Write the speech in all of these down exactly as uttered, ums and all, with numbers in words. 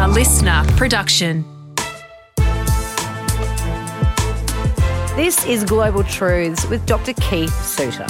listener production. This is Global Truths with Doctor Keith Suter.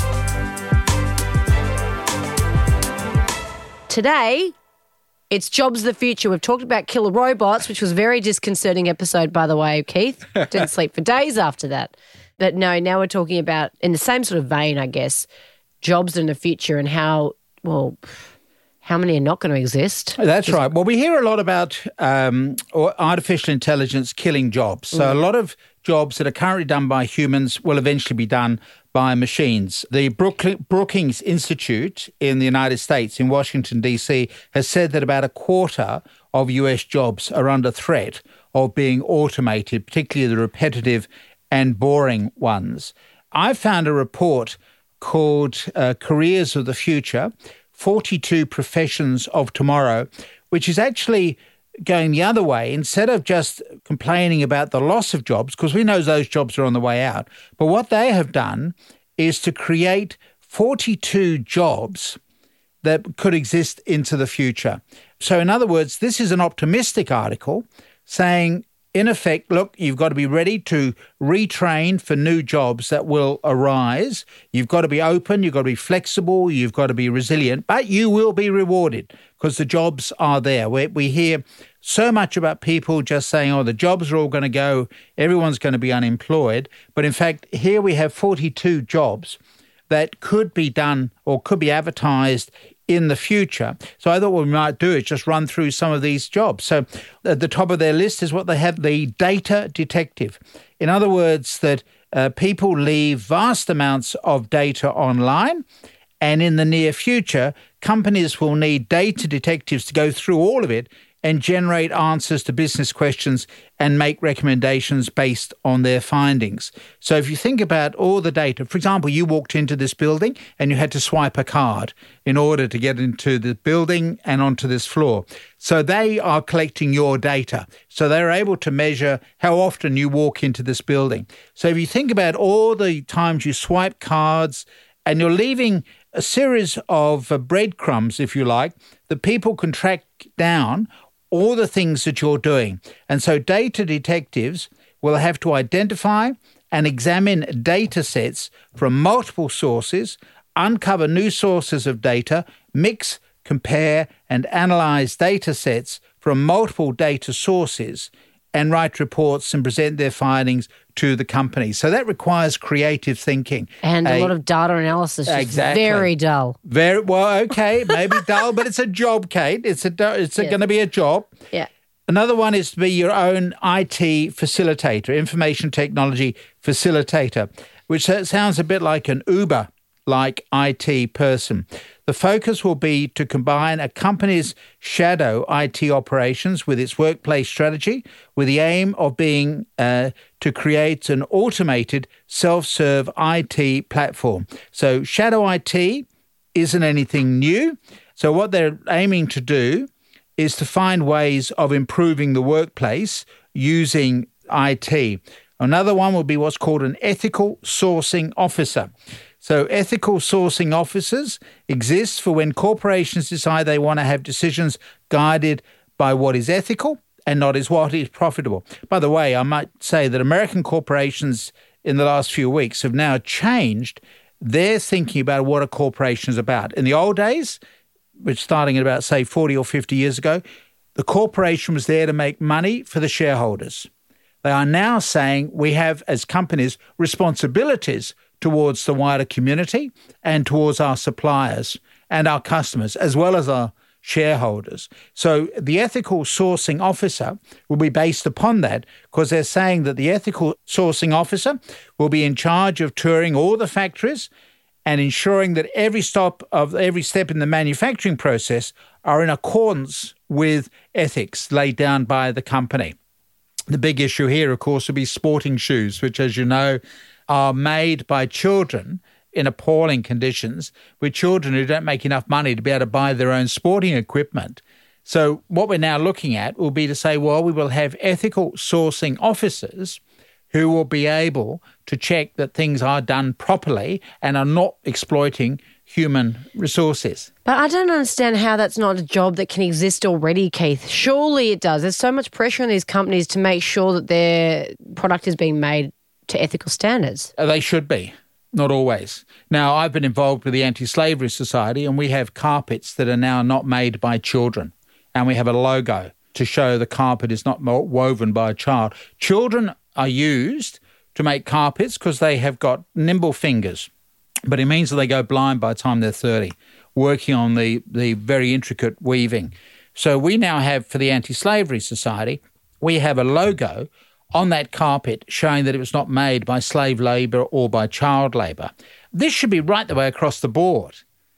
Today, it's Jobs of the Future. We've talked about killer robots, which was a very disconcerting episode, by the way, Keith. Didn't sleep for days after that. But no, now we're talking about, in the same sort of vein, I guess, jobs in the future and how, well, how many are not going to exist. That's Just, right. Well, we hear a lot about um, artificial intelligence killing jobs. So mm. a lot of jobs that are currently done by humans will eventually be done by machines. The Brookings Institute in the United States, in Washington, D C, has said that about a quarter of U S jobs are under threat of being automated, particularly the repetitive and boring ones. I found a report called uh, Careers of the Future, forty-two Professions of Tomorrow, which is actually going the other way. Instead of just complaining about the loss of jobs, because we know those jobs are on the way out, but what they have done is to create forty-two jobs that could exist into the future. So in other words, this is an optimistic article saying, in effect, look, you've got to be ready to retrain for new jobs that will arise. You've got to be open, you've got to be flexible, you've got to be resilient, but you will be rewarded because the jobs are there. We, we hear so much about people just saying, oh, the jobs are all going to go, everyone's going to be unemployed. But in fact, here we have forty-two jobs that could be done or could be advertised in the future. So I thought what we might do is just run through some of these jobs. So at the top of their list is what they have, the data detective. In other words, that uh, people leave vast amounts of data online, and in the near future, companies will need data detectives to go through all of it and generate answers to business questions and make recommendations based on their findings. So if you think about all the data, for example, you walked into this building and you had to swipe a card in order to get into the building and onto this floor. So they are collecting your data. So they're able to measure how often you walk into this building. So if you think about all the times you swipe cards and you're leaving a series of uh, breadcrumbs, if you like, that people can track down all the things that you're doing. And so data detectives will have to identify and examine data sets from multiple sources, uncover new sources of data, mix, compare, and analyze data sets from multiple data sources, and write reports and present their findings to the company. So that requires creative thinking. And a, a lot of data analysis. Exactly. Very dull. Very well, okay, maybe dull, but it's a job, Kate. It's a it's yeah. going to be a job. Yeah. Another one is to be your own I T facilitator, information technology facilitator, which sounds a bit like an Uber-like I T person. The focus will be to combine a company's shadow I T operations with its workplace strategy, with the aim of being uh, to create an automated self-serve I T platform. So shadow I T isn't anything new. So what they're aiming to do is to find ways of improving the workplace using I T. Another one will be what's called an ethical sourcing officer. So ethical sourcing officers exist for when corporations decide they want to have decisions guided by what is ethical and not as what is profitable. By the way, I might say that American corporations in the last few weeks have now changed their thinking about what a corporation is about. In the old days, which starting at about, say, forty or fifty years ago, the corporation was there to make money for the shareholders. They are now saying we have, as companies, responsibilities towards the wider community and towards our suppliers and our customers, as well as our shareholders. So the ethical sourcing officer will be based upon that, because they're saying that the ethical sourcing officer will be in charge of touring all the factories and ensuring that every stop of every step in the manufacturing process are in accordance with ethics laid down by the company. The big issue here, of course, will be sporting shoes, which, as you know, are made by children in appalling conditions, with children who don't make enough money to be able to buy their own sporting equipment. So what we're now looking at will be to say, well, we will have ethical sourcing officers who will be able to check that things are done properly and are not exploiting human resources. But I don't understand how that's not a job that can exist already, Keith. Surely it does. There's so much pressure on these companies to make sure that their product is being made to ethical standards. They should be, not always. Now, I've been involved with the Anti-Slavery Society, and we have carpets that are now not made by children, and we have a logo to show the carpet is not woven by a child. Children are used to make carpets because they have got nimble fingers, but it means that they go blind by the time they're thirty, working on the, the very intricate weaving. So we now have, for the Anti-Slavery Society, we have a logo on that carpet showing that it was not made by slave labour or by child labour. This should be right the way across the board,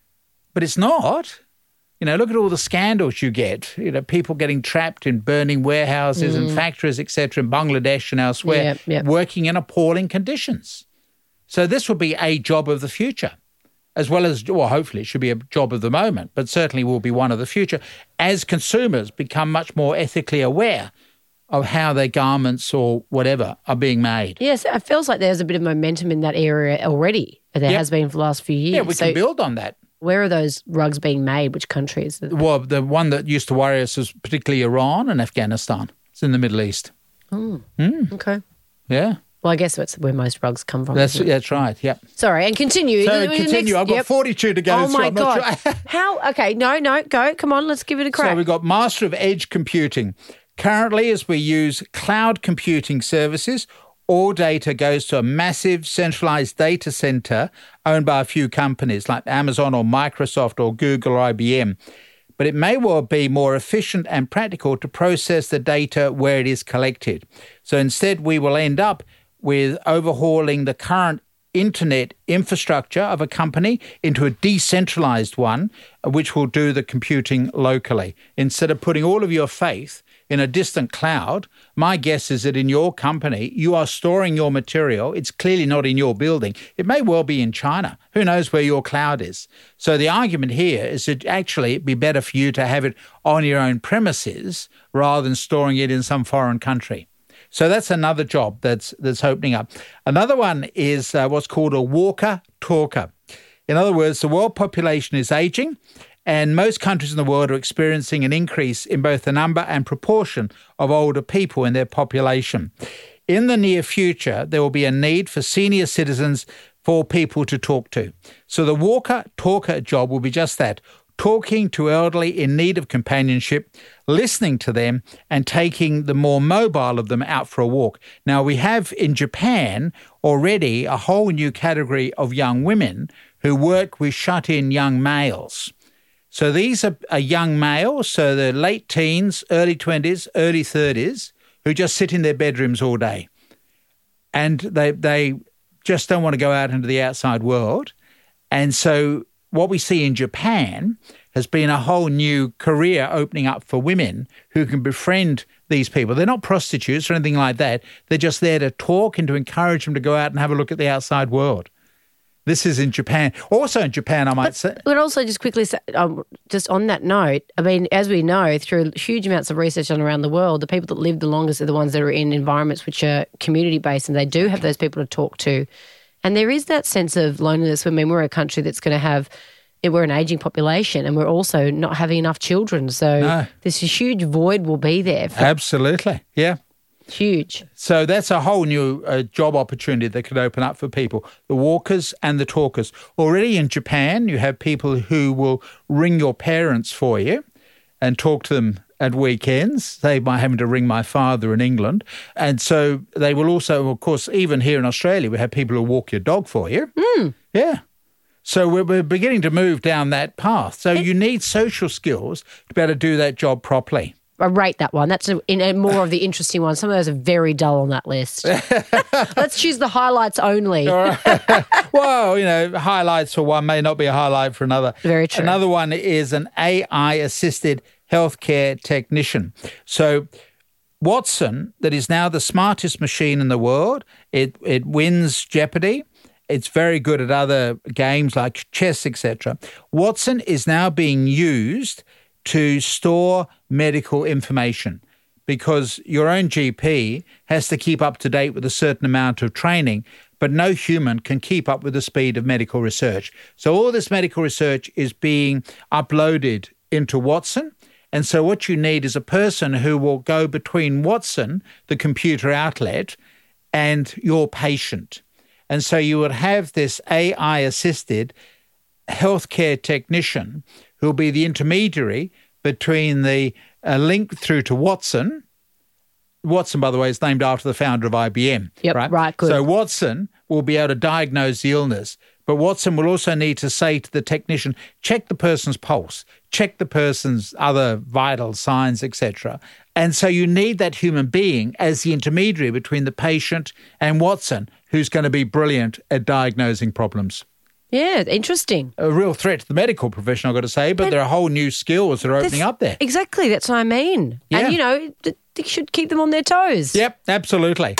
but it's not. You know, look at all the scandals you get, you know, people getting trapped in burning warehouses mm. and factories, et cetera, in Bangladesh and elsewhere, yep, yep. working in appalling conditions. So this will be a job of the future, as well as, well, hopefully it should be a job of the moment, but certainly will be one of the future, as consumers become much more ethically aware of how their garments or whatever are being made. Yes, it feels like there's a bit of momentum in that area already. There yep. has been for the last few years. Yeah, we so can build on that. Where are those rugs being made? Which countries? Well, the one that used to worry us is particularly Iran and Afghanistan. It's in the Middle East. Oh, mm. okay. Yeah. Well, I guess that's where most rugs come from. That's that's right, yeah. Sorry, and continue. So the, continue. next, I've got yep. forty-two to go. Oh, so my I'm God. Not sure. How? Okay, no, no, go. Come on, let's give it a crack. So we've got Master of Edge Computing. Currently, as we use cloud computing services, all data goes to a massive centralized data center owned by a few companies like Amazon or Microsoft or Google or I B M. But it may well be more efficient and practical to process the data where it is collected. So instead, we will end up with overhauling the current internet infrastructure of a company into a decentralized one, which will do the computing locally. Instead of putting all of your faith in a distant cloud, my guess is that in your company, you are storing your material. It's clearly not in your building. It may well be in China. Who knows where your cloud is? So the argument here is that actually it'd be better for you to have it on your own premises rather than storing it in some foreign country. So that's another job that's that's opening up. Another one is uh, what's called a walker-talker. In other words, the world population is aging, and most countries in the world are experiencing an increase in both the number and proportion of older people in their population. In the near future, there will be a need for senior citizens for people to talk to. So the walker-talker job will be just that, talking to elderly in need of companionship, listening to them, and taking the more mobile of them out for a walk. Now, we have in Japan already a whole new category of young women who work with shut-in young males. So these are, are young males, so they're late teens, early twenties, early thirties, who just sit in their bedrooms all day. And they they just don't want to go out into the outside world. And so what we see in Japan has been a whole new career opening up for women who can befriend these people. They're not prostitutes or anything like that. They're just there to talk and to encourage them to go out and have a look at the outside world. This is in Japan. Also in Japan, I might but, say. But also just quickly, um, just on that note, I mean, as we know, through huge amounts of research on around the world, the people that live the longest are the ones that are in environments which are community-based, and they do have those people to talk to. And there is that sense of loneliness. I mean, we're a country that's going to have, we're an ageing population, and we're also not having enough children. So no. this huge void will be there. For Absolutely, yeah. Huge. So that's a whole new uh, job opportunity that could open up for people, the walkers and the talkers. Already in Japan, you have people who will ring your parents for you and talk to them at weekends, say by having to ring my father in England. And so they will also, of course, even here in Australia, we have people who walk your dog for you. Mm. Yeah. So we're, we're beginning to move down that path. So you need social skills to be able to do that job properly. I rate that one. That's a, in a more of the interesting ones. Some of those are very dull on that list. Let's choose the highlights only. Well, you know, highlights for one may not be a highlight for another. Very true. Another one is an A I-assisted healthcare technician. So Watson, that is now the smartest machine in the world, it it wins Jeopardy. It's very good at other games like chess, et cetera. Watson is now being used to store medical information because your own G P has to keep up to date with a certain amount of training. but no human can keep up with the speed of medical research. So all this medical research is being uploaded into Watson. And so what you need is a person who will go between Watson, the computer outlet, and your patient. And so you would have this A I-assisted healthcare technician who will be the intermediary between the uh, link through to Watson. Watson, by the way, is named after the founder of I B M. Yep, right? right, good. So Watson will be able to diagnose the illness, but Watson will also need to say to the technician, check the person's pulse, check the person's other vital signs, et cetera. And so you need that human being as the intermediary between the patient and Watson, who's going to be brilliant at diagnosing problems. Yeah, interesting. A real threat to the medical profession, I've got to say, but And there are whole new skills that are opening That's- up there. Exactly, that's what I mean. Yeah. And, you know, th- they should keep them on their toes. Yep, absolutely.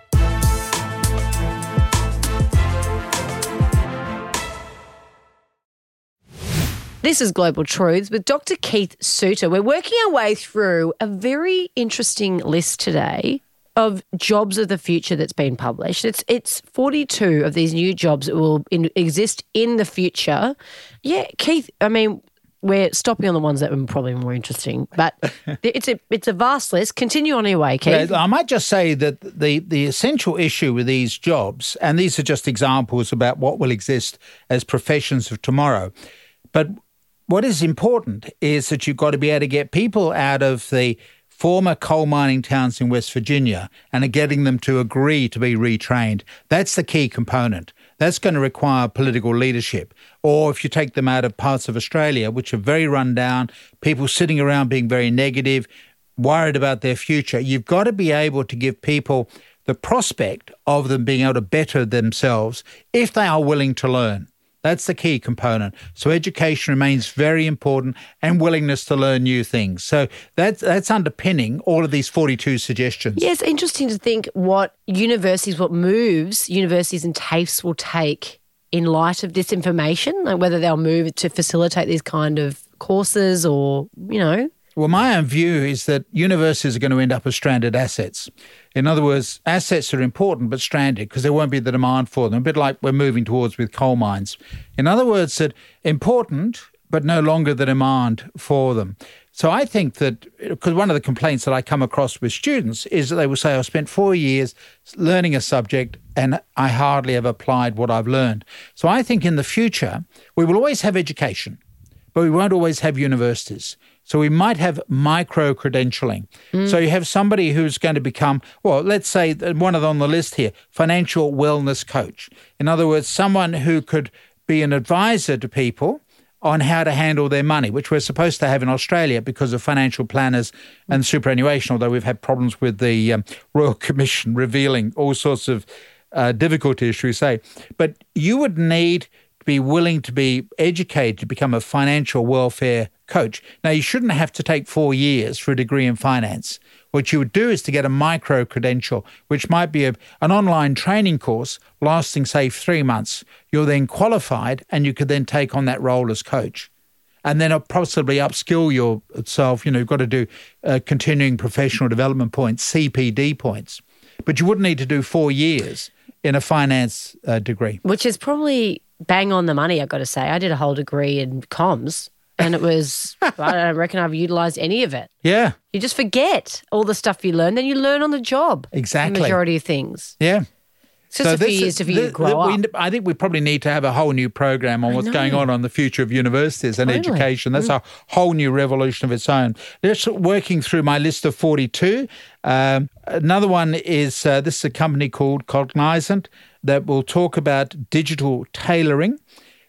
This is Global Truths with Doctor Keith Suter. We're working our way through a very interesting list today of jobs of the future that's been published. It's it's forty-two of these new jobs that will in, exist in the future. Yeah, Keith, I mean, we're stopping on the ones that are probably more interesting, but it's a it's a vast list. Continue on your way, Keith. I might just say that the, the essential issue with these jobs, and these are just examples about what will exist as professions of tomorrow, but what is important is that you've got to be able to get people out of the former coal mining towns in West Virginia and are getting them to agree to be retrained. That's the key component. That's going to require political leadership. Or if you take them out of parts of Australia, which are very run down, people sitting around being very negative, worried about their future, you've got to be able to give people the prospect of them being able to better themselves if they are willing to learn. That's the key component. So education remains very important and willingness to learn new things. So that's, that's underpinning all of these forty-two suggestions. Yeah, it's interesting to think what universities, what moves universities and TAFEs will take in light of this information, like whether they'll move to facilitate these kind of courses or, you know. Well, my own view is that universities are going to end up as stranded assets. In other words, assets are important but stranded because there won't be the demand for them, a bit like we're moving towards with coal mines. In other words, that important but no longer the demand for them. So I think that, because one of the complaints that I come across with students is that they will say, I spent four years learning a subject and I hardly ever applied what I've learned. So I think in the future, we will always have education, but we won't always have universities. So we might have micro-credentialing. Mm. So you have somebody who's going to become, well, let's say one of them on the list here, financial wellness coach. In other words, someone who could be an advisor to people on how to handle their money, which we're supposed to have in Australia because of financial planners and superannuation, although we've had problems with the um, Royal Commission revealing all sorts of uh, difficulties, shall we say. But you would need to be willing to be educated to become a financial welfare coach. Now, you shouldn't have to take four years for a degree in finance. What you would do is to get a micro-credential, which might be a, an online training course lasting, say, three months. You're then qualified and you could then take on that role as coach. And then possibly upskill yourself. You know, you've got to do uh, continuing professional development points, C P D points. But you wouldn't need to do four years in a finance uh, degree. Which is probably bang on the money, I've got to say. I did a whole degree in comms. And it was, I don't reckon I've utilised any of it. Yeah. You just forget all the stuff you learn, then you learn on the job. Exactly. The majority of things. Yeah. It's just so a few this, years to for you to grow we, up. I think we probably need to have a whole new program on what's going on on the future of universities and Totally. education. That's mm. a whole new revolution of its own. Just working through my list of forty-two. Um, another one is, uh, this is a company called Cognizant that will talk about digital tailoring.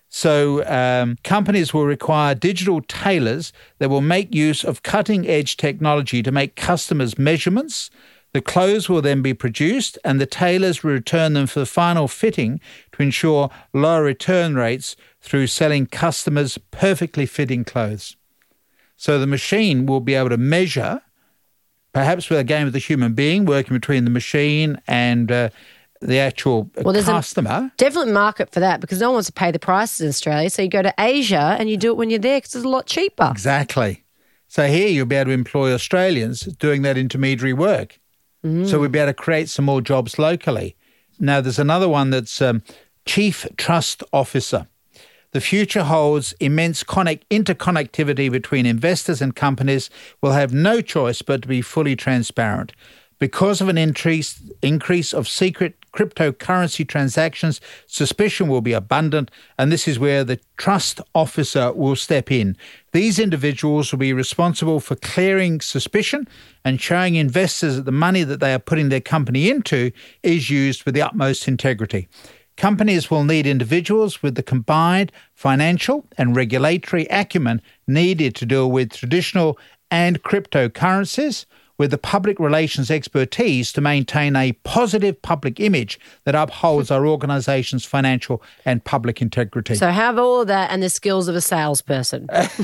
So um, companies will require digital tailors that will make use of cutting-edge technology to make customers' measurements. The clothes will then be produced and the tailors will return them for the final fitting to ensure lower return rates through selling customers perfectly fitting clothes. So the machine will be able to measure, perhaps with a game of the human being, working between the machine and uh, the actual well, there's customer. A definite market for that because no one wants to pay the prices in Australia. So you go to Asia and you do it when you're there because it's a lot cheaper. Exactly. So here you'll be able to employ Australians doing that intermediary work. Mm. So we'll be able to create some more jobs locally. Now, there's another one that's um, Chief Trust Officer. The future holds immense connect- interconnectivity between investors and companies will have no choice but to be fully transparent. Because of an increase, increase of secret cryptocurrency transactions, suspicion will be abundant, and this is where the trust officer will step in. These individuals will be responsible for clearing suspicion and showing investors that the money that they are putting their company into is used with the utmost integrity. Companies will need individuals with the combined financial and regulatory acumen needed to deal with traditional and cryptocurrencies, with the public relations expertise to maintain a positive public image that upholds our organisation's financial and public integrity. So have all of that and the skills of a salesperson.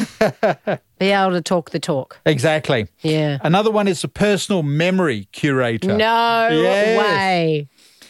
Be able to talk the talk. Exactly. Yeah. Another one is a personal memory curator. No Yes. way.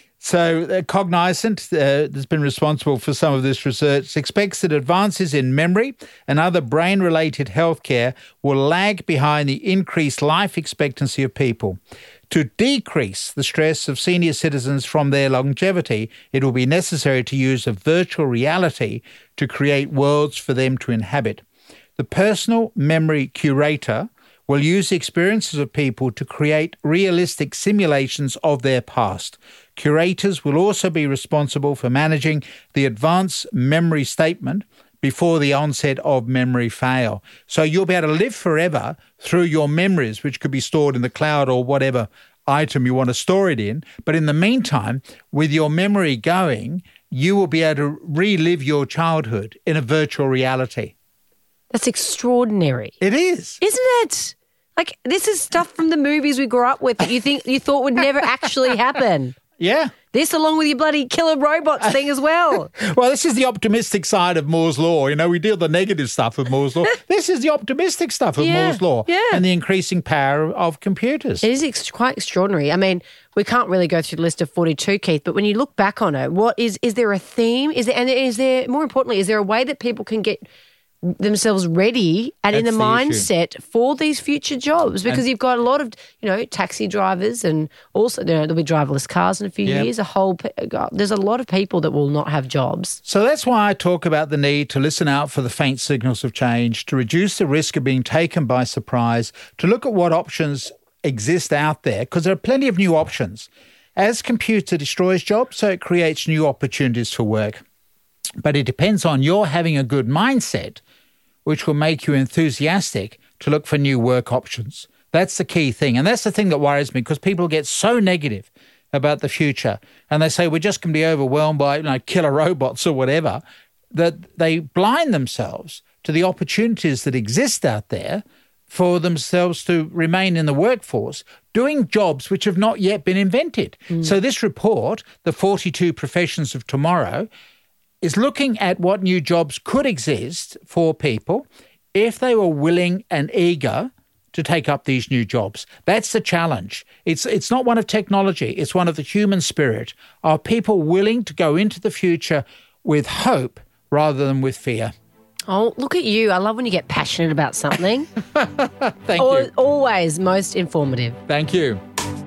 So uh, Cognizant, uh, that's been responsible for some of this research, expects that advances in memory and other brain-related healthcare will lag behind the increased life expectancy of people. To decrease the stress of senior citizens from their longevity, it will be necessary to use a virtual reality to create worlds for them to inhabit. The personal memory curator will use the experiences of people to create realistic simulations of their past. Curators will also be responsible for managing the advanced memory statement before the onset of memory fail. So you'll be able to live forever through your memories, which could be stored in the cloud or whatever item you want to store it in. But in the meantime, with your memory going, you will be able to relive your childhood in a virtual reality. That's extraordinary. It is. Isn't it? Like, this is stuff from the movies we grew up with that you think you thought would never actually happen. Yeah. This along with your bloody killer robots thing as well. Well, this is the optimistic side of Moore's Law. You know, we deal with the negative stuff of Moore's Law. This is the optimistic stuff of Yeah, Moore's Law yeah. and the increasing power of computers. It is ex- quite extraordinary. I mean, we can't really go through the list of forty-two, Keith, but when you look back on it, what is is there a theme? Is there, and is there, more importantly, is there a way that people can get themselves ready and in the, That's the mindset for these future jobs? Because And- you've got a lot of, you know, taxi drivers and also, you know, there'll be driverless cars in a few Yep. years. A whole, pe- God, there's a lot of people that will not have jobs. So that's why I talk about the need to listen out for the faint signals of change, to reduce the risk of being taken by surprise, to look at what options exist out there, because there are plenty of new options. As computer destroys jobs, so it creates new opportunities for work. But it depends on your having a good mindset, which will make you enthusiastic to look for new work options. That's the key thing. And that's the thing that worries me, because people get so negative about the future and they say we're just going to be overwhelmed by, you know, killer robots or whatever, that they blind themselves to the opportunities that exist out there for themselves to remain in the workforce doing jobs which have not yet been invented. Mm. So this report, the forty-two Professions of Tomorrow, is looking at what new jobs could exist for people if they were willing and eager to take up these new jobs. That's the challenge. It's it's not one of technology. It's one of the human spirit. Are people willing to go into the future with hope rather than with fear? Oh, look at you. I love when you get passionate about something. Thank Al- you. Always most informative. Thank you.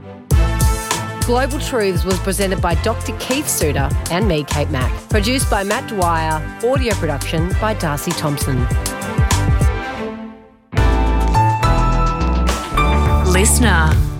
Global Truths was presented by Doctor Keith Suter and me, Kate Mack. Produced by Matt Dwyer. Audio production by Darcy Thompson. Listener.